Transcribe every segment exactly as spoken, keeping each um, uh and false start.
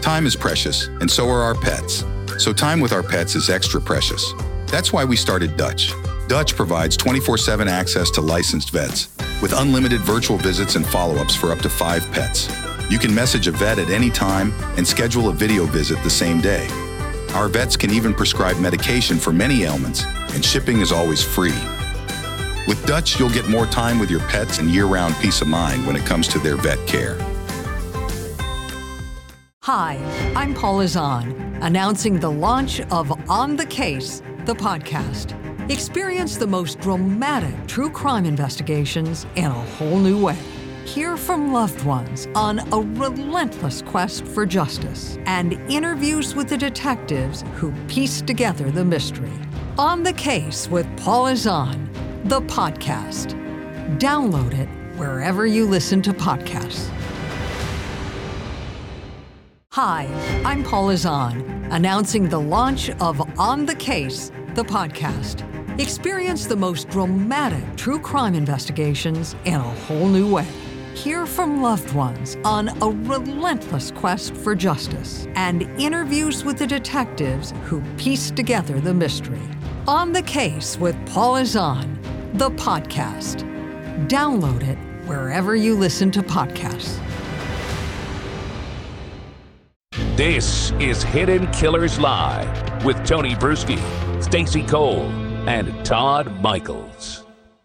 Time is precious, and so are our pets. So time with our pets is extra precious. That's why we started Dutch. Dutch provides twenty-four seven access to licensed vets with unlimited virtual visits and follow-ups for up to five pets. You can message a vet at any time and schedule a video visit the same day. Our vets can even prescribe medication for many ailments, and shipping is always free. With Dutch, you'll get more time with your pets and year-round peace of mind when it comes to their vet care. Hi, I'm Paula Zahn, announcing the launch of On the Case, the podcast. Experience the most dramatic true crime investigations in a whole new way. Hear from loved ones on a relentless quest for justice and interviews with the detectives who piece together the mystery. On the Case with Paula Zahn, the podcast. Download it wherever you listen to podcasts. Hi, I'm Paula Zahn, announcing the launch of On the Case, the podcast. Experience the most dramatic true crime investigations in a whole new way. Hear from loved ones on a relentless quest for justice and interviews with the detectives who piece together the mystery. On the Case with Paula Zahn, the podcast. Download it wherever you listen to podcasts. This is Hidden Killers Live with Tony Bruschi, Stacey Cole, and Todd Michaels.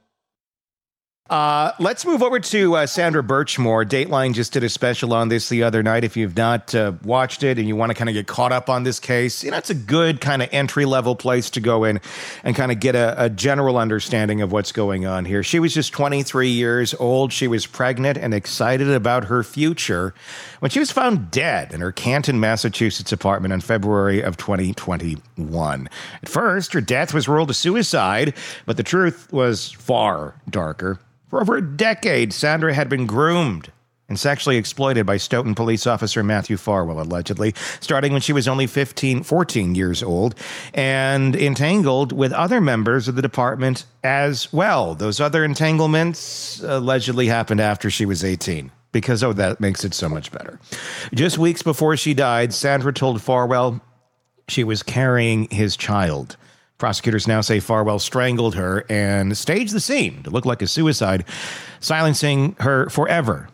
Uh, let's move over to uh, Sandra Birchmore. Dateline just did a special on this the other night. If you've not uh, watched it and you want to kind of get caught up on this case, you know, it's a good kind of entry-level place to go in and kind of get a, a general understanding of what's going on here. She was just twenty-three years old. She was pregnant and excited about her future when she was found dead in her Canton, Massachusetts apartment in February of twenty twenty-one. At first, her death was ruled a suicide, but the truth was far darker. For over a decade, Sandra had been groomed and sexually exploited by Stoughton police officer Matthew Farwell, allegedly, starting when she was only fifteen, fourteen years old, and entangled with other members of the department as well. Those other entanglements allegedly happened after she was eighteen. Because, oh, that makes it so much better. Just weeks before she died, Sandra told Farwell she was carrying his child. Prosecutors now say Farwell strangled her and staged the scene to look like a suicide, silencing her forever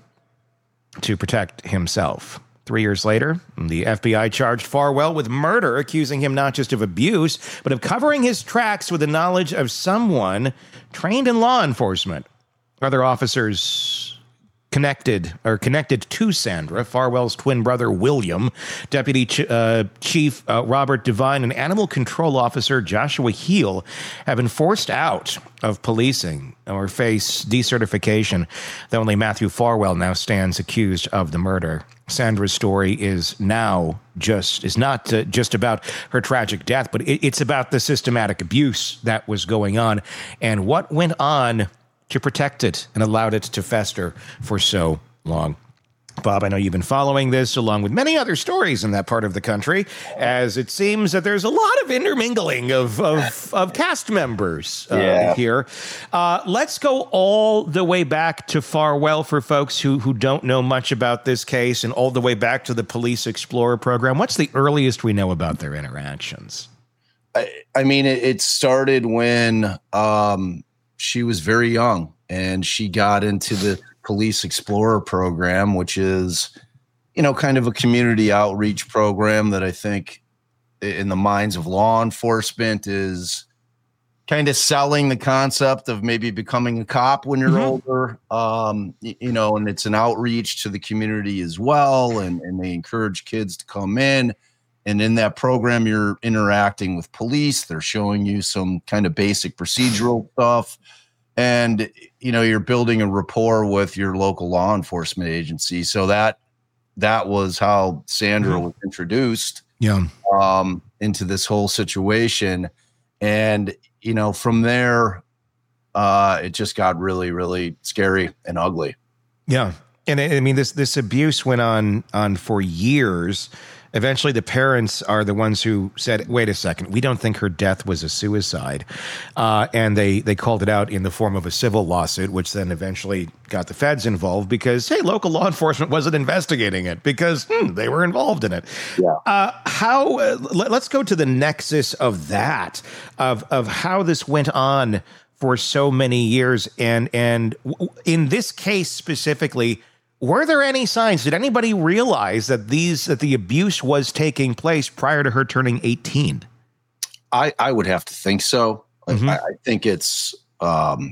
to protect himself. Three years later, the F B I charged Farwell with murder, accusing him not just of abuse, but of covering his tracks with the knowledge of someone trained in law enforcement. Other officers connected or connected to Sandra, Farwell's twin brother, William, Deputy Ch- uh, Chief uh, Robert Devine, and Animal Control Officer Joshua Heel have been forced out of policing or face decertification, though only Matthew Farwell now stands accused of the murder. Sandra's story is now just is not uh, just about her tragic death, but it, it's about the systematic abuse that was going on and what went on to protect it and allowed it to fester for so long. Bob, I know you've been following this along with many other stories in that part of the country, as it seems that there's a lot of intermingling of, of, of cast members uh, yeah. here. Uh, let's go all the way back to Farwell for folks who, who don't know much about this case, and all the way back to the Police Explorer program. What's the earliest we know about their interactions? I, I mean, it, it started when um, she was very young and she got into the Police Explorer program, which is, you know, kind of a community outreach program that I think in the minds of law enforcement is kind of selling the concept of maybe becoming a cop when you're mm-hmm. older, um, you know, and it's an outreach to the community as well. And, and they encourage kids to come in. And in that program, you're interacting with police. They're showing you some kind of basic procedural stuff. And, you know, you're building a rapport with your local law enforcement agency. So that that was how Sandra mm-hmm. was introduced yeah. um, into this whole situation. And, you know, from there, uh, it just got really, really scary and ugly. Yeah. And I mean, this this abuse went on on for years. Eventually, the parents are the ones who said, wait a second, we don't think her death was a suicide. Uh, and they, they called it out in the form of a civil lawsuit, which then eventually got the feds involved because, hey, local law enforcement wasn't investigating it because hmm, they were involved in it. Yeah. Uh, how? Uh, let, let's go to the nexus of that, of of how this went on for so many years. And, and w- in this case specifically, were there any signs? Did anybody realize that these that the abuse was taking place prior to her turning eighteen? I, I would have to think so. Mm-hmm. I, I think it's um,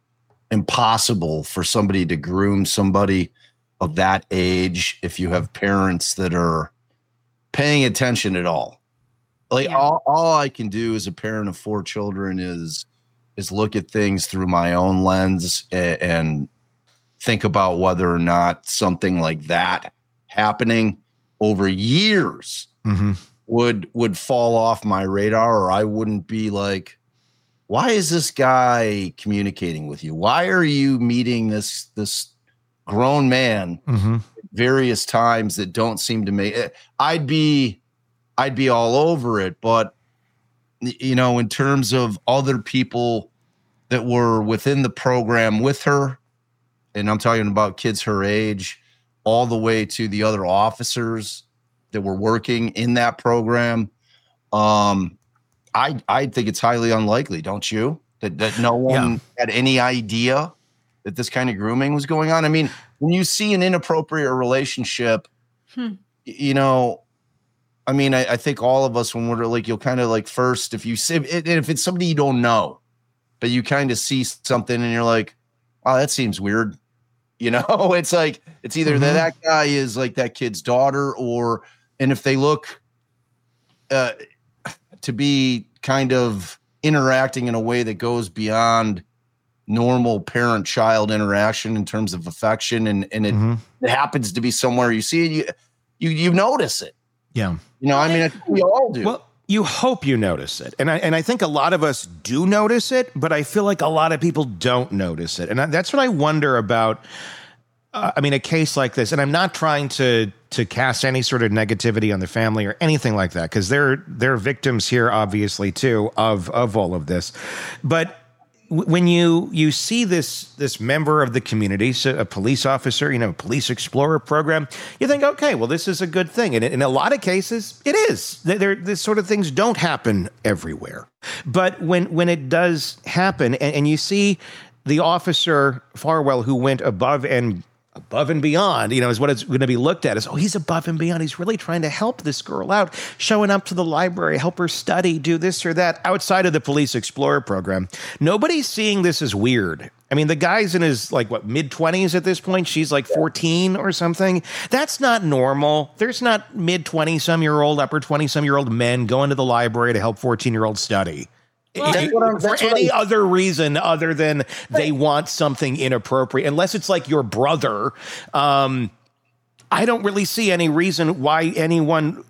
impossible for somebody to groom somebody of that age if you have parents that are paying attention at all. Like yeah. all, all I can do as a parent of four children is is look at things through my own lens and, and think about whether or not something like that happening over years mm-hmm. would would fall off my radar, or I wouldn't be like, why is this guy communicating with you? Why are you meeting this this grown man mm-hmm. at various times that don't seem to make it? I'd be I'd be all over it, but you know, in terms of other people that were within the program with her, and I'm talking about kids her age, all the way to the other officers that were working in that program. Um, I I think it's highly unlikely, don't you? That that no one yeah. had any idea that this kind of grooming was going on. I mean, when you see an inappropriate relationship, hmm. you know, I mean, I, I think all of us, when we're like, you'll kind of like first, if you see, if it's somebody you don't know, but you kind of see something and you're like, wow, that seems weird. You know, it's like, it's either mm-hmm. that that guy is like that kid's daughter, or, and if they look uh, to be kind of interacting in a way that goes beyond normal parent-child interaction in terms of affection, and, and it, mm-hmm. it happens to be somewhere you see it, you, you, you notice it. Yeah. You know, I mean, I think we all do. Well, you hope you notice it. And I, and I think a lot of us do notice it, but I feel like a lot of people don't notice it. And I, that's what I wonder about, uh, I mean, a case like this. And I'm not trying to to cast any sort of negativity on the family or anything like that, because they're, they're victims here, obviously, too, of, of all of this. But when you you see this this member of the community, so a police officer, you know, a police explorer program, you think, okay, well, this is a good thing. And in a lot of cases, it is. There, this sort of things don't happen everywhere. But when when it does happen, and, and you see the officer Farwell, who went above and above and beyond, you know, is what it's going to be looked at as, oh, he's above and beyond. He's really trying to help this girl out, showing up to the library, help her study, do this or that outside of the Police Explorer program. Nobody's seeing this as weird. I mean, the guy's in his, like, what, mid-twenties at this point? She's like fourteen or something. That's not normal. There's not mid-twenty-some-year-old, upper twenty-some-year-old men going to the library to help fourteen-year-olds study. Well, that's what I'm, that's for what any I, other reason other than they want something inappropriate, unless it's like your brother. Um, I don't really see any reason why anyone,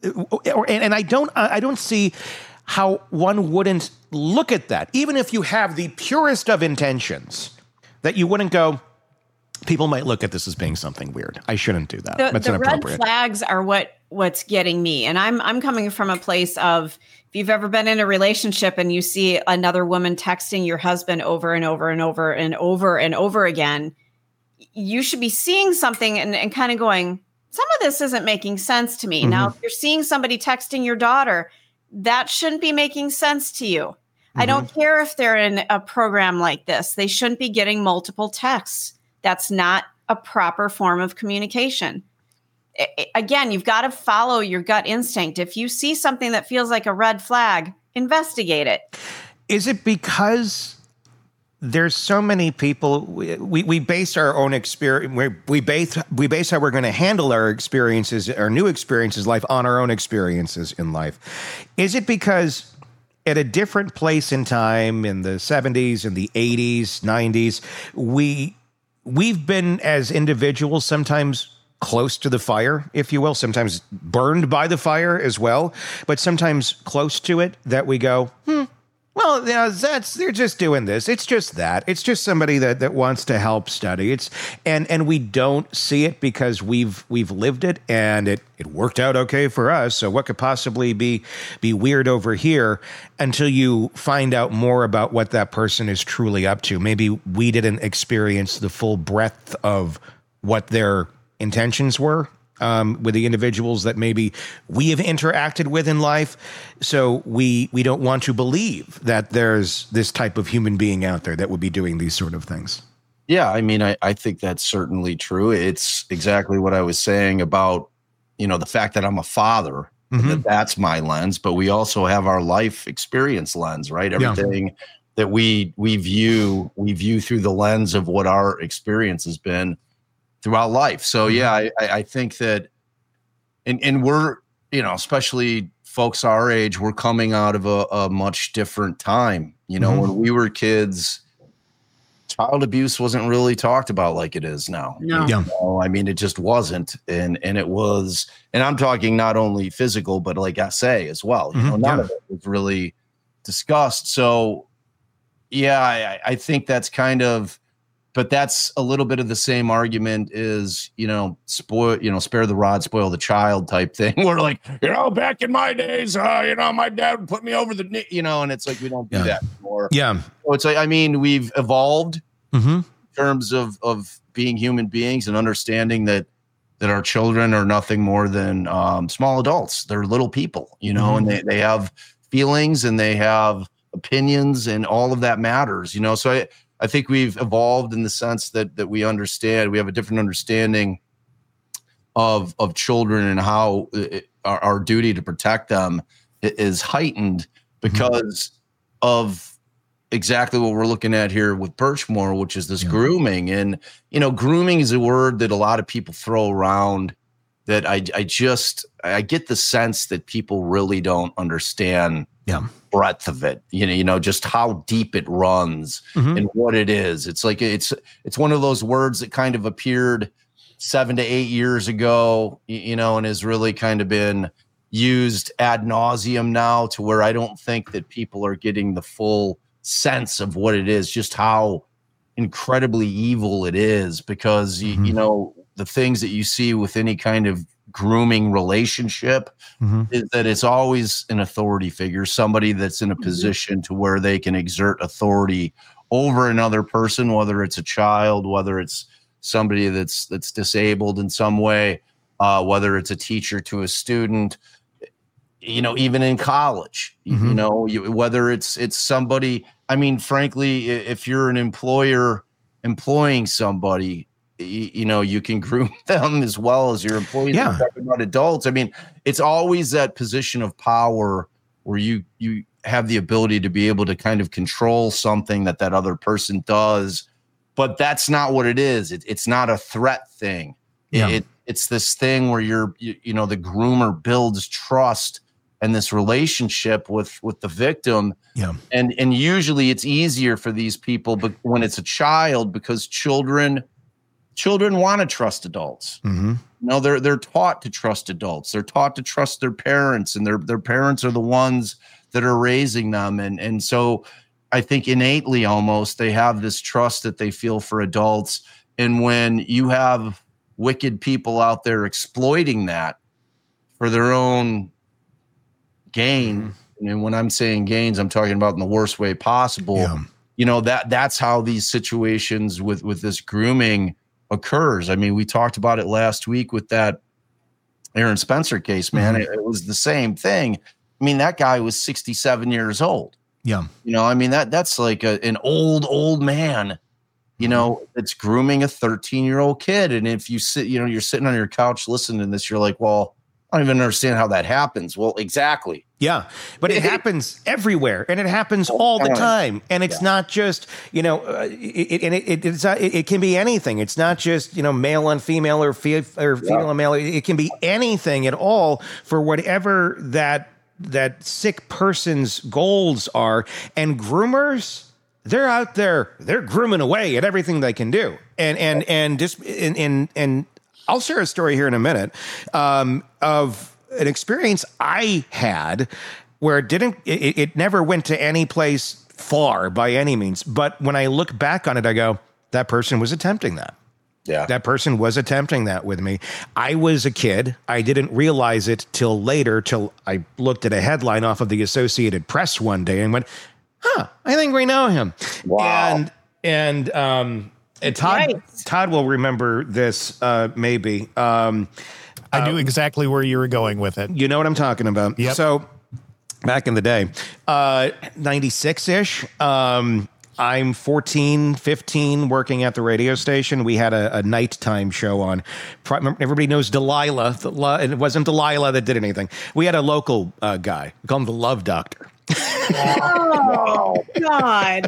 or, and, and I don't, I don't see how one wouldn't look at that, even if you have the purest of intentions, that you wouldn't go, people might look at this as being something weird. I shouldn't do that. The, That's the inappropriate. Red flags are what what's getting me, and I'm I'm coming from a place of, if you've ever been in a relationship and you see another woman texting your husband over and over and over and over and over again, you should be seeing something and, and kind of going, some of this isn't making sense to me. Mm-hmm. Now, if you're seeing somebody texting your daughter, that shouldn't be making sense to you. Mm-hmm. I don't care if they're in a program like this. They shouldn't be getting multiple texts. That's not a proper form of communication. I, again, you've got to follow your gut instinct. If you see something that feels like a red flag, investigate it. Is it because there's so many people, we, we, we base our own experience, we, we base we base how we're going to handle our experiences, our new experiences in life, on our own experiences in life? Is it because at a different place in time, in the seventies, in the eighties, nineties, we we've been, as individuals, sometimes close to the fire, if you will, sometimes burned by the fire as well, but sometimes close to it, that we go, hmm, well, well, you know, that's they're just doing this. It's just that. It's just somebody that, that wants to help study. It's and and we don't see it because we've we've lived it and it, it worked out okay for us. So what could possibly be be weird over here until you find out more about what that person is truly up to? Maybe we didn't experience the full breadth of what their intentions were. Um, with the individuals that maybe we have interacted with in life. So we we don't want to believe that there's this type of human being out there that would be doing these sort of things. Yeah, I mean, I, I think that's certainly true. It's exactly what I was saying about, you know, the fact that I'm a father, mm-hmm. that that's my lens, but we also have our life experience lens, right? Everything yeah. that we we view, we view through the lens of what our experience has been throughout life. So yeah, I, I think that, and and we're, you know, especially folks our age, we're coming out of a, a much different time. You know, mm-hmm. when we were kids, child abuse wasn't really talked about like it is now. No, you know, I mean, it just wasn't, and and it was, and I'm talking not only physical, but like I say as well. You mm-hmm. know, none yeah. of it was really discussed. So yeah, I, I think that's kind of. But that's a little bit of the same argument is, you know, spoil, you know, spare the rod, spoil the child type thing. We're like, you know, back in my days, uh, you know, my dad would put me over the knee, you know, and it's like, we don't do yeah. that anymore. Yeah. So it's like, I mean, we've evolved mm-hmm. in terms of, of being human beings and understanding that, that our children are nothing more than um, small adults. They're little people, you know, mm-hmm. and they, they have feelings and they have opinions and all of that matters, you know? So I, I think we've evolved in the sense that that we understand, we have a different understanding of of children and how it, our, our duty to protect them is heightened because mm-hmm. of exactly what we're looking at here with Birchmore, which is this yeah. grooming. And, you know, grooming is a word that a lot of people throw around that I, I just, I get the sense that people really don't understand yeah. breadth of it, you know, you know, just how deep it runs mm-hmm. and what it is. It's like, it's, it's one of those words that kind of appeared seven to eight years ago, you know, and has really kind of been used ad nauseum now to where I don't think that people are getting the full sense of what it is, just how incredibly evil it is, because, mm-hmm. you, you know, the things that you see with any kind of grooming relationship mm-hmm. is that it's always an authority figure, somebody that's in a position to where they can exert authority over another person, whether it's a child, whether it's somebody that's that's disabled in some way, uh, whether it's a teacher to a student, you know, even in college, mm-hmm. you know, you, whether it's it's somebody. I mean, frankly, if you're an employer employing somebody, you know, you can groom them as well as your employees. Yeah. Talking about adults. I mean, it's always that position of power where you you have the ability to be able to kind of control something that that other person does, but that's not what it is. It, it's not a threat thing. Yeah. It, it's this thing where you're, you, you know, the groomer builds trust and this relationship with with the victim. Yeah. And and usually it's easier for these people, but when it's a child, because children. Children want to trust adults. Mm-hmm. No, they're they're taught to trust adults. They're taught to trust their parents, and their their parents are the ones that are raising them. And and so I think innately almost they have this trust that they feel for adults. And when you have wicked people out there exploiting that for their own gain, mm-hmm. and when I'm saying gains, I'm talking about in the worst way possible. Yeah. You know, that that's how these situations with with this grooming occurs. I mean, we talked about it last week with that Aaron Spencer case, man. Mm-hmm. It, it was the same thing. I mean, that guy was sixty-seven years old. Yeah. You know, I mean, that that's like a, an old, old man, you know, that's grooming a thirteen year old kid. And if you sit, you know, you're sitting on your couch listening to this, you're like, well, I don't even understand how that happens. Well, exactly. Yeah, but it happens everywhere, and it happens all the time. And it's yeah. not just, you know, uh, it, and it, it, it's, uh, it, it can be anything. It's not just, you know, male on female or, fe- or female yeah. on male. It can be anything at all for whatever that that sick person's goals are. And groomers, they're out there, they're grooming away at everything they can do. And and and just and and, and I'll share a story here in a minute um, of an experience I had where it didn't, it, it never went to any place far by any means. But when I look back on it, I go, that person was attempting that. Yeah. That person was attempting that with me. I was a kid. I didn't realize it till later, till I looked at a headline off of the Associated Press one day and went, huh, I think we know him. Wow. And, and, um, and Todd, Yikes. Todd will remember this, uh, maybe. Um, I knew exactly where you were going with it. You know what I'm talking about. Yep. So back in the day, uh, ninety-six ish, um, I'm fourteen, fifteen working at the radio station. We had a, a nighttime show on. Everybody knows Delilah. It wasn't Delilah that did anything. We had a local uh, guy. We call him the Love Doctor. Oh, God.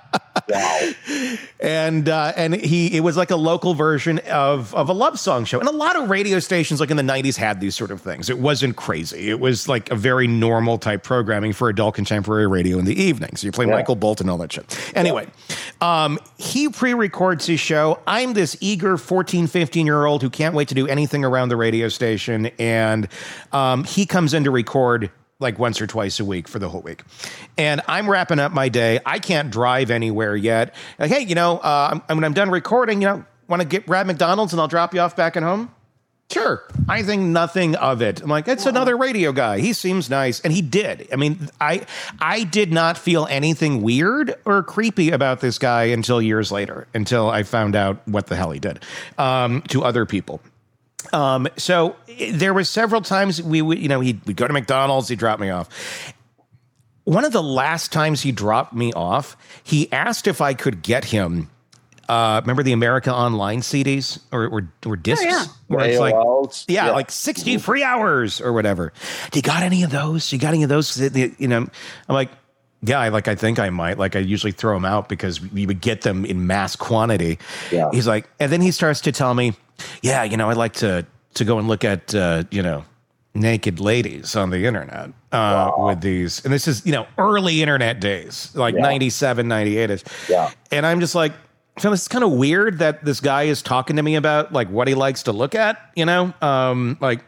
Wow. And uh, and he it was like a local version of of a love song show. And a lot of radio stations like in the nineties had these sort of things. It wasn't crazy. It was like a very normal type programming for adult contemporary radio in the evening. So you play Yeah. Michael Bolton, all that shit. Anyway, um, he pre-records his show. I'm this eager fourteen, fifteen year old who can't wait to do anything around the radio station. And um, he comes in to record like once or twice a week for the whole week. And I'm wrapping up my day. I can't drive anywhere yet. Like, hey, you know, uh, when I'm done recording, you know, want to get grab McDonald's and I'll drop you off back at home? Sure. I think nothing of it. I'm like, it's another radio guy. He seems nice. And he did. I mean, I I did not feel anything weird or creepy about this guy until years later, until I found out what the hell he did um, to other people. Um, so there were several times we would, you know, he'd we'd go to McDonald's, he'd drop me off. One of the last times he dropped me off, he asked if I could get him, uh, remember the America Online C Ds or, or, or discs? Oh, yeah. Where it's like, A O Ls. yeah, Yeah. like sixty free hours or whatever. Do you got any of those? You got any of those? You know, I'm like, yeah, I like, I think I might. Like, I usually throw them out because we would get them in mass quantity. Yeah. He's like, and then he starts to tell me, yeah, you know, I'd like to to go and look at, uh, you know, naked ladies on the internet uh, Wow. with these. And this is, you know, early internet days, like Yeah. ninety-seven, ninety-eight-ish. Yeah. And I'm just like, so it's kind of weird that this guy is talking to me about like what he likes to look at, you know, um, like,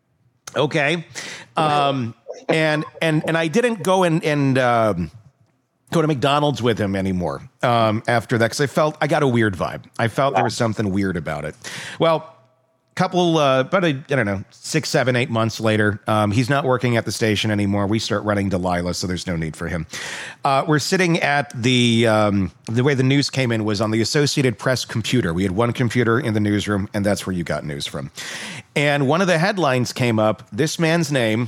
okay. Um, and, and, and I didn't go and, and, um, go to McDonald's with him anymore um, after that, because I felt I got a weird vibe. I felt there was something weird about it. Well, couple, uh, about a, I don't know, six, seven, eight months later, um, he's not working at the station anymore. We start running Delilah, so there's no need for him. Uh, we're sitting at the, um, the way the news came in was on the Associated Press computer. We had one computer in the newsroom, and that's where you got news from. And one of the headlines came up, this man's name,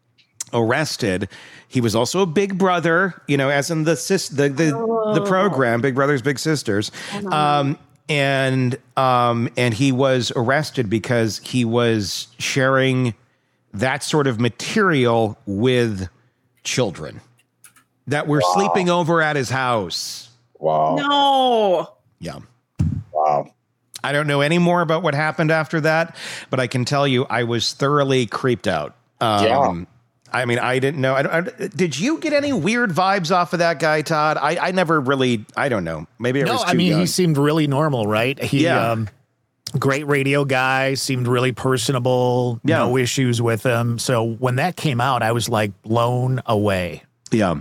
arrested. He was also a big brother, you know, as in the sis, the the, oh. the program, Big Brothers Big Sisters, um, and um, and he was arrested because he was sharing that sort of material with children that were wow. sleeping over at his house. Wow! No. Yeah. Wow. I don't know any more about what happened after that, but I can tell you I was thoroughly creeped out. Um, yeah. I mean, I didn't know. I, I, did you get any weird vibes off of that guy, Todd? I, I never really, I don't know. Maybe I no, was too I mean, young. he seemed really normal, right? He, yeah. um, great radio guy, seemed really personable, yeah. no issues with him. So when that came out, I was like blown away. Yeah.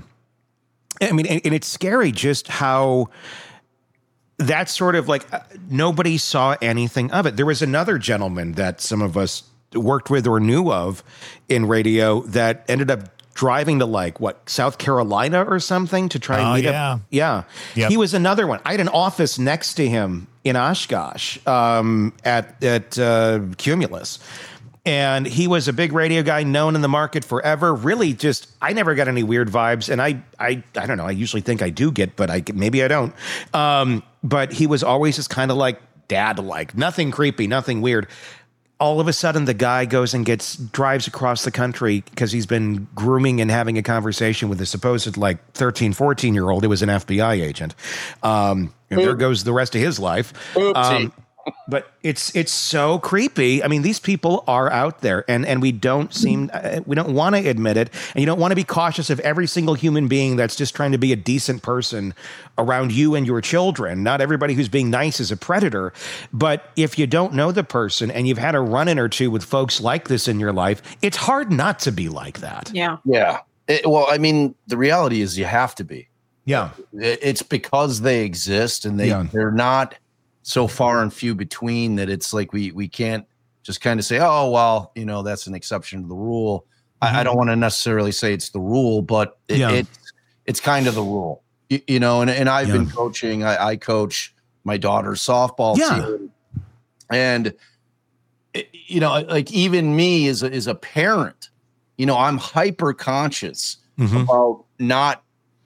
I mean, and, and it's scary just how that's sort of like uh, nobody saw anything of it. There was another gentleman that some of us worked with or knew of in radio that ended up driving to like what South Carolina or something to try and oh, meet yeah. up. Yeah. Yep. He was another one. I had an office next to him in Oshkosh um, at, at uh, Cumulus. And he was a big radio guy known in the market forever. Really just, I never got any weird vibes. And I, I, I don't know. I usually think I do get, but I maybe I don't. Um, but he was always just kind of like dad-like, nothing creepy, nothing weird. All of a sudden, the guy goes and gets drives across the country because he's been grooming and having a conversation with a supposed like thirteen, fourteen year old. It was an F B I agent. Um, and there goes the rest of his life. Um, but it's it's so creepy. I mean, these people are out there, and and we don't seem uh, we don't want to admit it, and you don't want to be cautious of every single human being that's just trying to be a decent person around you and your children. Not everybody who's being nice is a predator, but if you don't know the person and you've had a run-in or two with folks like this in your life, it's hard not to be like that. Yeah, yeah. It, well, I mean, the reality is you have to be. Yeah. It's because they exist, and they, Yeah. they're not so far and few between that it's like we we can't just kind of say, oh, well, you know, that's an exception to the rule. Mm-hmm. I, I don't want to necessarily say it's the rule, but it, Yeah. it's it's kind of the rule, you, you know. And, and I've Yeah. been coaching. I, I coach my daughter's softball Yeah. team, and it, you know, like even me as a, as a parent, you know, I'm hyper conscious Mhm. about not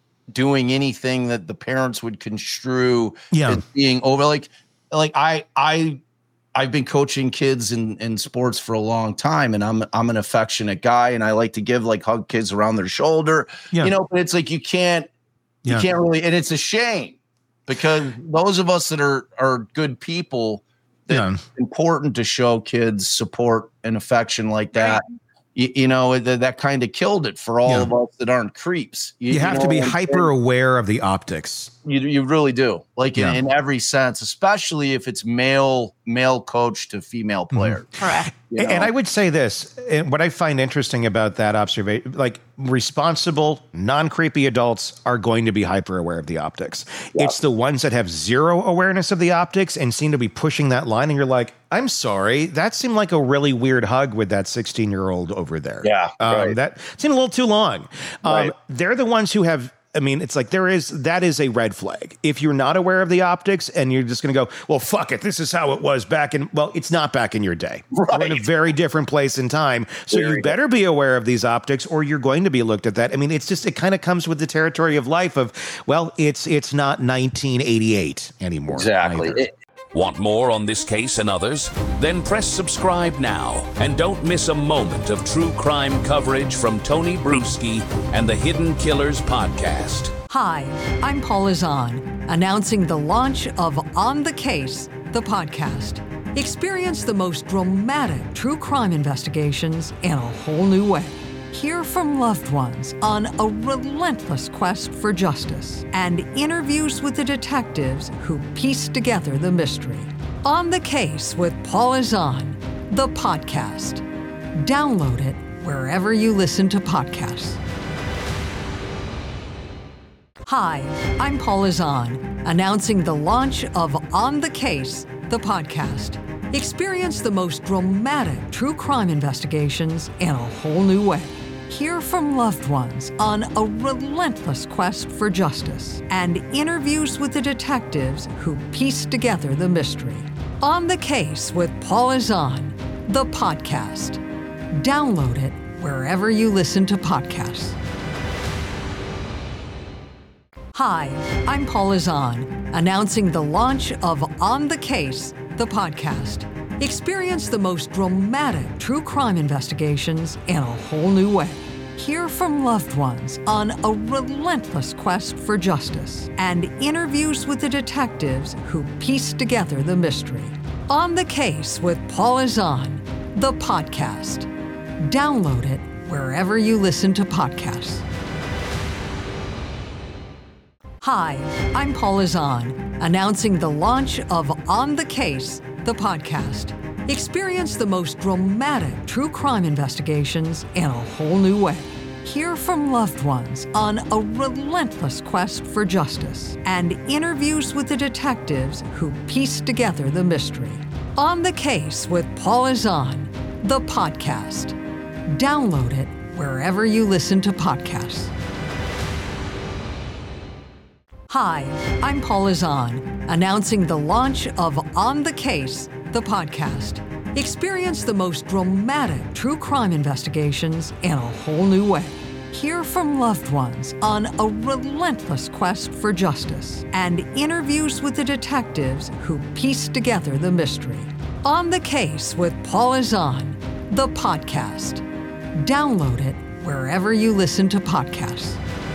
doing anything that the parents would construe Yeah. as being over. Like, like I, I, I've been coaching kids in, in sports for a long time, and I'm, I'm an affectionate guy, and I like to give, like, hug kids around their shoulder, Yeah. you know, but it's like, you can't, you Yeah. can't really, and it's a shame because those of us that are, are good people, that Yeah. it's important to show kids support and affection like that. You, you know, that, that kind of killed it for all Yeah. of us that aren't creeps. You have know to be what I'm saying? hyper aware of the optics. You you really do, like Yeah. in, in every sense, especially if it's male male coach to female player. Correct. you And know? I would say this, and what I find interesting about that observation, like responsible, non-creepy adults are going to be hyper aware of the optics. It's the ones that have zero awareness of the optics and seem to be pushing that line. And you're like, I'm sorry, that seemed like a really weird hug with that sixteen year old over there. Yeah, Um, right. That seemed a little too long. Um, Right. They're the ones who have, I mean, it's like there is, that is a red flag. If you're not aware of the optics and you're just going to go, well, fuck it, this is how it was back in, well, it's not back in your day. We're in a Right. very different place in time. So Very you better be aware of these optics or you're going to be looked at that. I mean, it's just, it kind of comes with the territory of life of, well, it's, it's not nineteen eighty-eight anymore. Exactly. either. It- Want more on this case and others? Then press subscribe now and don't miss a moment of true crime coverage from Tony Bruschi and the Hidden Killers podcast. Hi, I'm Paula Zahn, announcing the launch of On the Case, the podcast. Experience the most dramatic true crime investigations in a whole new way. Hear from loved ones on a relentless quest for justice and interviews with the detectives who piece together the mystery. On the Case with Paula Zahn, the podcast. Download it wherever you listen to podcasts. Hi, I'm Paula Zahn, announcing the launch of On the Case, the podcast. Experience the most dramatic true crime investigations in a whole new way. Hear from loved ones on a relentless quest for justice and interviews with the detectives who piece together the mystery. On the Case with Paula Zahn, the podcast. Download it wherever you listen to podcasts. Hi, I'm Paula Zahn, announcing the launch of On the Case, the podcast. Experience the most dramatic true crime investigations in a whole new way. Hear from loved ones on a relentless quest for justice and interviews with the detectives who piece together the mystery. On the Case with Paula Zahn, the podcast. Download it wherever you listen to podcasts. Hi, I'm Paula Zahn, announcing the launch of On the Case, the podcast. Experience the most dramatic true crime investigations in a whole new way. Hear from loved ones on a relentless quest for justice and interviews with the detectives who piece together the mystery. On the Case with Paula Zahn, the podcast. Download it wherever you listen to podcasts. Hi, I'm Paula Zahn, announcing the launch of On the Case, the podcast. Experience the most dramatic true crime investigations in a whole new way. Hear from loved ones on a relentless quest for justice and interviews with the detectives who piece together the mystery. On the Case with Paula Zahn, the podcast. Download it wherever you listen to podcasts.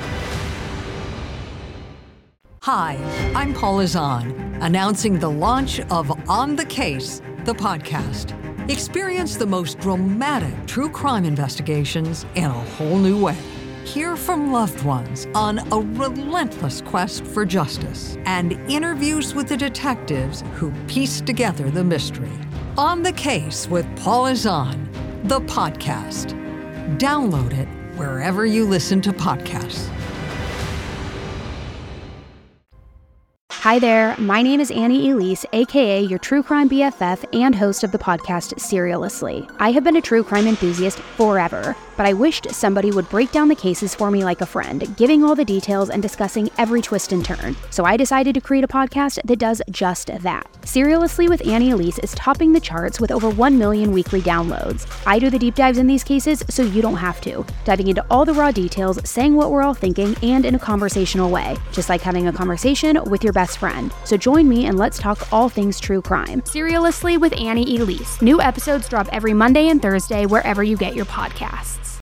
Hi, I'm Paula Zahn, announcing the launch of On the Case, the podcast. Experience the most dramatic true crime investigations in a whole new way. Hear from loved ones on a relentless quest for justice and interviews with the detectives who piece together the mystery. On the Case with Paula Zahn, the podcast. Download it wherever you listen to podcasts. Hi there, my name is Annie Elise, aka your true crime B F F and host of the podcast Serialously. I have been a true crime enthusiast forever, but I wished somebody would break down the cases for me like a friend, giving all the details and discussing every twist and turn. So I decided to create a podcast that does just that. Serialously with Annie Elise is topping the charts with over one million weekly downloads. I do the deep dives in these cases so you don't have to, diving into all the raw details, saying what we're all thinking, and in a conversational way, just like having a conversation with your best friend. So join me and let's talk all things true crime. Serialously with Annie Elise. New episodes drop every Monday and Thursday wherever you get your podcasts.